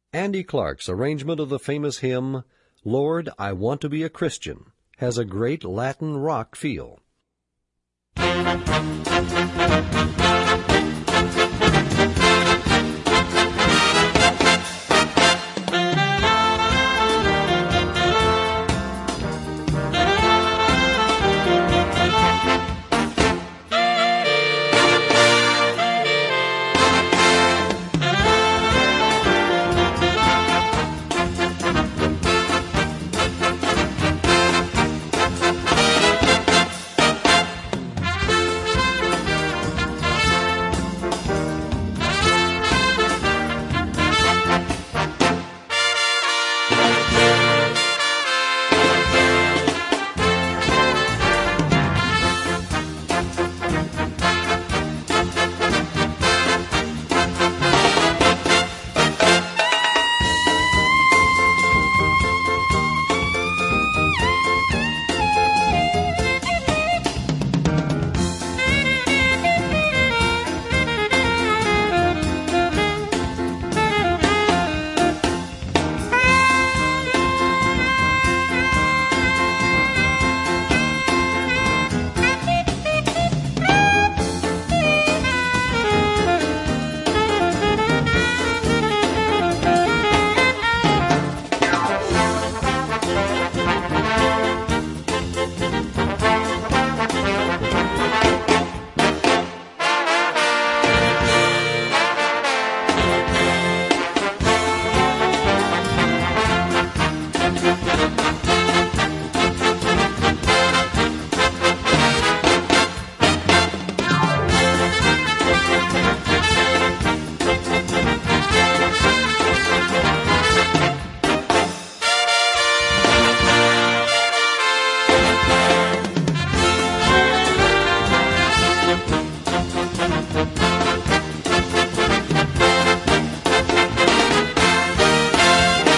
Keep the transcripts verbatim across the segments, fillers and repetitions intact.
Andy Clark's arrangement of the famous hymn, "Lord, I Want to Be a Christian," has a great Latin rock feel.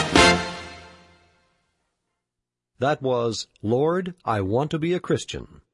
That was "Lord, I Want to Be a Christian."